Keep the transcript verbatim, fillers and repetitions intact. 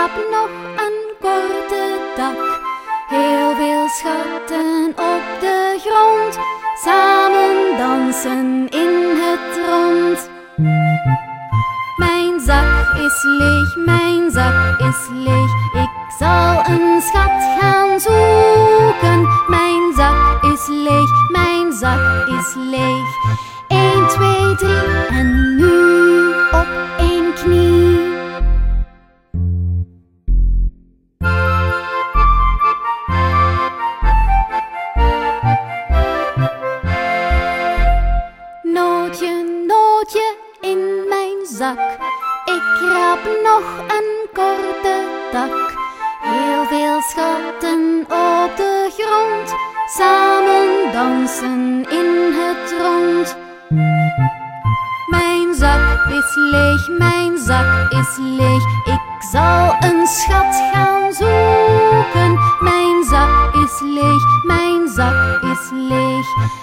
heb nog een korte dag. Heel veel schatten op de grond, samen dansen in het rond. Mijn zak is leeg, mijn zak is leeg. Ik zal een schat gaan zoeken. Mijn zak is leeg, mijn zak is leeg. Eén, twee, drie en nu op één knie. Nootje, nootje in mijn zak. Ik heb nog een korte tak. Heel veel schatten op de grond, samen dansen in het rond. Mijn zak is leeg, mijn zak is leeg. Ik zal een schat gaan zoeken. Mijn zak is leeg, mijn zak is leeg.